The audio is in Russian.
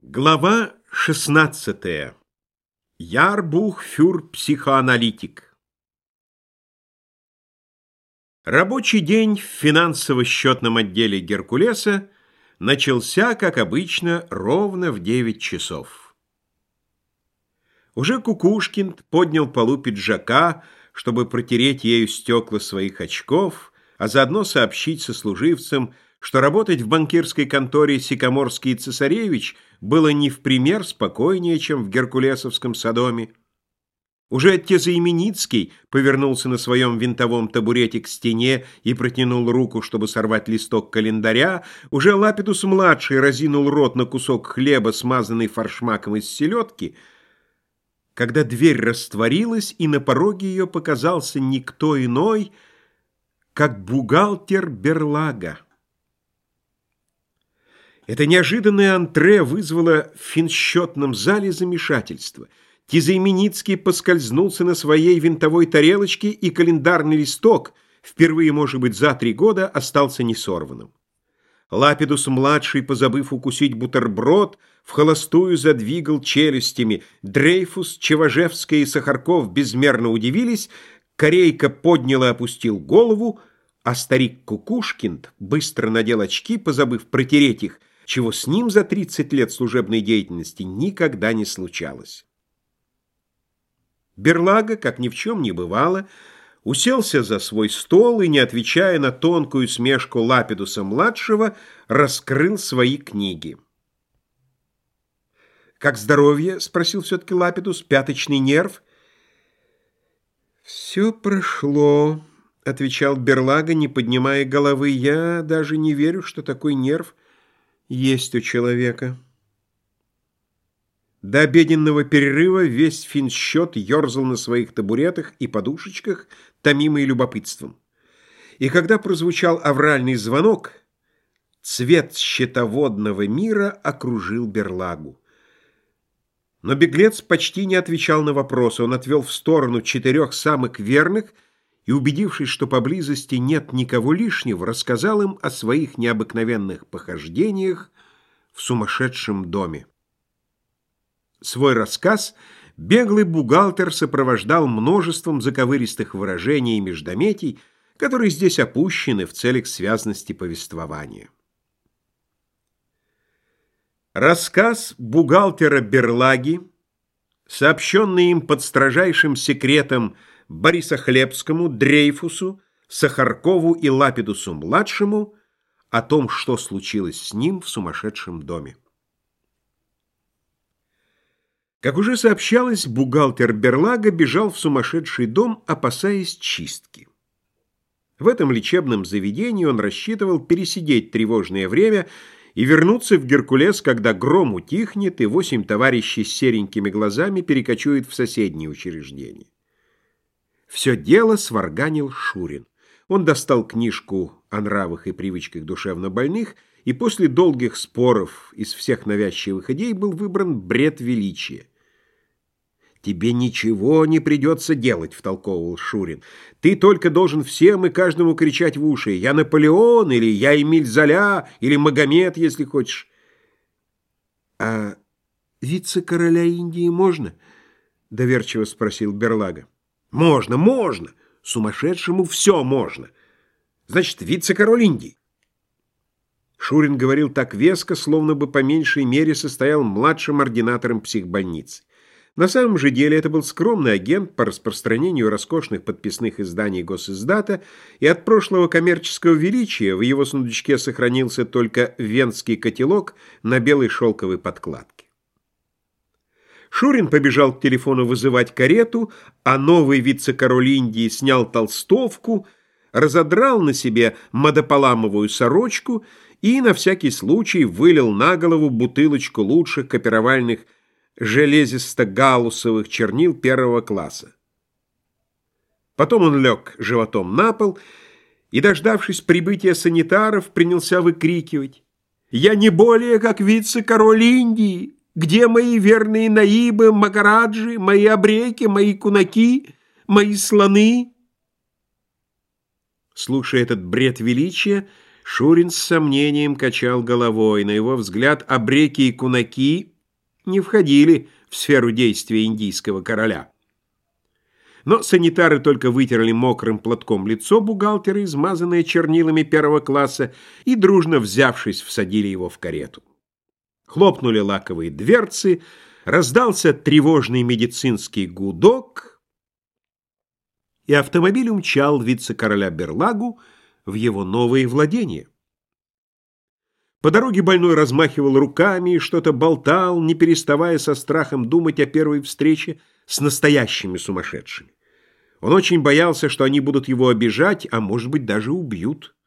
Глава 16. Ярбух фюр психоаналитик. Рабочий день в финансово-счетном отделе Геркулеса начался, как обычно, ровно в 9 часов. Уже Кукушкин поднял полу пиджака, чтобы протереть ею стекла своих очков, а заодно сообщить сослуживцам, что работать в банкирской конторе Сикоморский и Цесаревич было не в пример спокойнее, чем в Геркулесовском Содоме. Уже Тезаименицкий повернулся на своем винтовом табурете к стене и протянул руку, чтобы сорвать листок календаря. Уже Лапидус-младший разинул рот на кусок хлеба, смазанный форшмаком из селедки, когда дверь растворилась, и на пороге ее показался никто иной, как бухгалтер Берлага. Это неожиданное антре вызвало в финсчетном зале замешательство. Тезаименицкий поскользнулся на своей винтовой тарелочке, и календарный листок, впервые, может быть, за 3 года, остался несорванным. Лапидус-младший, позабыв укусить бутерброд, вхолостую задвигал челюстями. Дрейфус, Чеважевская и Сахарков безмерно удивились, Корейка поднял и опустил голову, а старик Кукушкин быстро надел очки, позабыв протереть их, чего с ним за 30 лет служебной деятельности никогда не случалось. Берлага, как ни в чем не бывало, уселся за свой стол и, не отвечая на тонкую смешку Лапидуса-младшего, раскрыл свои книги. «Как здоровье?» — спросил все-таки Лапидус. «Пяточный нерв?» «Все прошло», — отвечал Берлага, не поднимая головы. «Я даже не верю, что такой нерв есть у человека». До обеденного перерыва весь финсчет ерзал на своих табуретах и подушечках, томимый любопытством. И когда прозвучал авральный звонок, цвет счетоводного мира окружил Берлагу. Но беглец почти не отвечал на вопросы. Он отвел в сторону 4 самых верных и, убедившись, что поблизости нет никого лишнего, рассказал им о своих необыкновенных похождениях в сумасшедшем доме. Свой рассказ беглый бухгалтер сопровождал множеством заковыристых выражений и междометий, которые здесь опущены в целях связности повествования. Рассказ бухгалтера Берлаги, сообщенный им под строжайшим секретом Борисохлебскому, Дрейфусу, Сахаркову и Лапидусу-младшему, о том, что случилось с ним в сумасшедшем доме. Как уже сообщалось, бухгалтер Берлага бежал в сумасшедший дом, опасаясь чистки. В этом лечебном заведении он рассчитывал пересидеть тревожное время и вернуться в Геркулес, когда гром утихнет, и 8 товарищей с серенькими глазами перекочуют в соседнее учреждение. Все дело сварганил Шурин. Он достал книжку о нравах и привычках душевнобольных, и после долгих споров из всех навязчивых идей был выбран бред величия. «Тебе ничего не придется делать», — втолковывал Шурин. «Ты только должен всем и каждому кричать в уши: «Я Наполеон», или «Я Эмиль Золя», или «Магомед», если хочешь». «А вице-короля Индии можно?» — доверчиво спросил Берлага. «Можно, можно. Сумасшедшему все можно. Значит, вице-король Индии». Шурин говорил так веско, словно бы по меньшей мере состоял младшим ординатором психбольницы. На самом же деле это был скромный агент по распространению роскошных подписных изданий Госиздата, и от прошлого коммерческого величия в его сундучке сохранился только венский котелок на белой шелковой подкладке. Шурин побежал к телефону вызывать карету, а новый вице-король Индии снял толстовку, разодрал на себе мадополамовую сорочку и на всякий случай вылил на голову бутылочку лучших копировальных железисто-галусовых чернил 1 класса. Потом он лег животом на пол и, дождавшись прибытия санитаров, принялся выкрикивать: «Я не более как вице-король Индии! Где мои верные наибы, магараджи, мои абреки, мои кунаки, мои слоны?» Слушая этот бред величия, Шурин с сомнением качал головой. На его взгляд, абреки и кунаки не входили в сферу действия индийского короля. Но санитары только вытерли мокрым платком лицо бухгалтера, измазанное чернилами первого класса, и, дружно взявшись, всадили его в карету. Хлопнули лаковые дверцы, раздался тревожный медицинский гудок, и автомобиль умчал вице-короля Берлагу в его новые владения. По дороге больной размахивал руками и что-то болтал, не переставая со страхом думать о первой встрече с настоящими сумасшедшими. Он очень боялся, что они будут его обижать, а может быть даже убьют.